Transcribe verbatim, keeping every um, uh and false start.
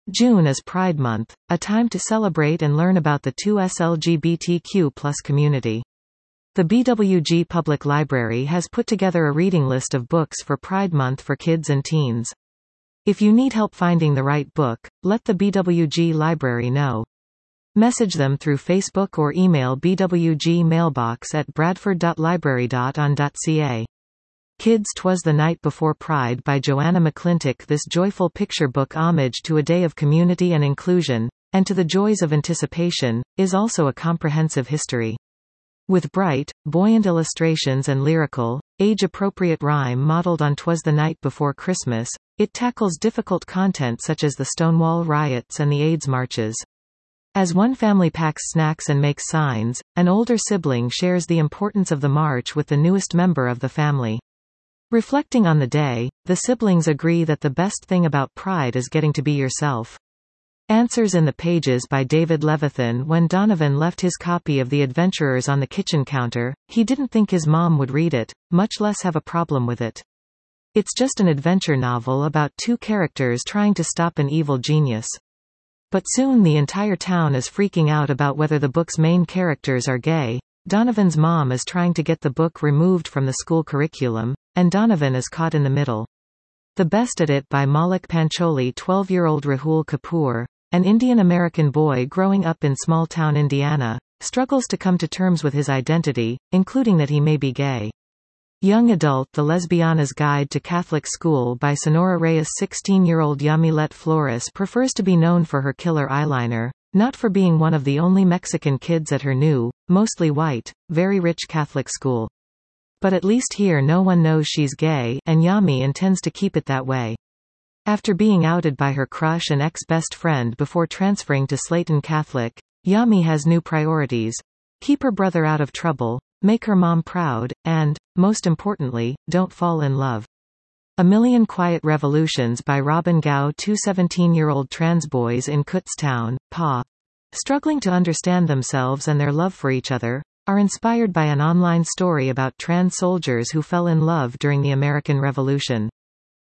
June is Pride Month, a time to celebrate and learn about the two S L G B T Q plus community. The B W G Public Library has put together a reading list of books for Pride Month for kids and teens. If you need help finding the right book, let the B W G Library know. Message them through Facebook or email B W G mailbox at bradford dot library dot on dot c a. Kids 'Twas the Night Before Pride by Joanna McClintock. This joyful picture book homage to a day of community and inclusion, and to the joys of anticipation, is also a comprehensive history. With bright, buoyant illustrations and lyrical, age-appropriate rhyme modeled on 'Twas the Night Before Christmas, it tackles difficult content such as the Stonewall riots and the AIDS marches. As one family packs snacks and makes signs, an older sibling shares the importance of the march with the newest member of the family. Reflecting on the day, the siblings agree that the best thing about Pride is getting to be yourself. Answers in the Pages by David Levithan. When Donovan left his copy of The Adventurers on the kitchen counter, he didn't think his mom would read it, much less have a problem with it. It's just an adventure novel about two characters trying to stop an evil genius. But soon the entire town is freaking out about whether the book's main characters are gay. Donovan's mom is trying to get the book removed from the school curriculum, and Donovan is caught in the middle. The Best at It by Maulik Pancholi. twelve-year-old Rahul Kapoor, an Indian-American boy growing up in small-town Indiana, struggles to come to terms with his identity, including that he may be gay. Young adult. The Lesbiana's Guide to Catholic School by Sonora Reyes. sixteen-year-old Yamilet Flores prefers to be known for her killer eyeliner, not for being one of the only Mexican kids at her new, mostly white, very rich Catholic school. But at least here no one knows she's gay, and Yami intends to keep it that way. After being outed by her crush and ex-best friend before transferring to Slayton Catholic, Yami has new priorities: keep her brother out of trouble, make her mom proud, and, most importantly, don't fall in love. A Million Quiet Revolutions by Robin Gao. Two seventeen-year-old trans boys in Kutztown, P A, struggling to understand themselves and their love for each other, are inspired by an online story about trans soldiers who fell in love during the American Revolution.